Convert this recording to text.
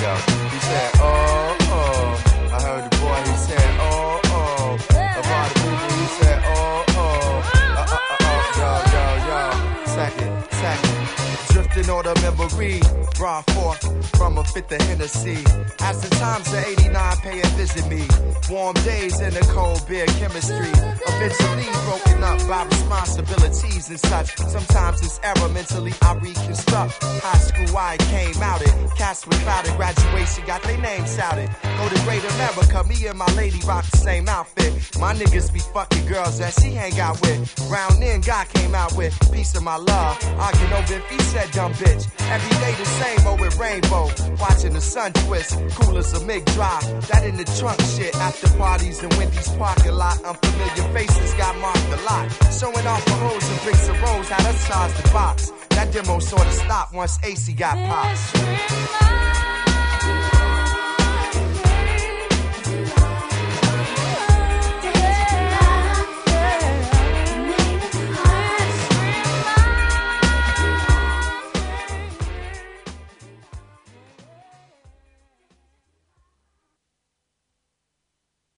yo. He said, oh, oh. I heard the boy, he said, oh, oh. About the people, he said, oh, oh. Yo. Second. Drifting on the memory, brought forth from a fifth of Hennessy. As the times of 89 pay and visit me. Warm days in the cold beer chemistry. Eventually broken up by responsibilities and such. Sometimes it's error mentally I reconstruct. High school I came out it. Cats with clouded graduation got their names shouted. Go to Great America, me and my lady rock the same outfit. My niggas be fucking girls that she hang out with. Round in God came out with piece of my love. Arguing over if he said dumb bitch. Every day the same old with rainbow. Watching the sun twist. Cool as a MiG drive. That in the trunk shit. After parties and Wendy's parking lot. Unfamiliar faces got marked a lot. Showing off the hoes and bricks of rose. Had us charge the box. That demo sorta stopped once AC got popped.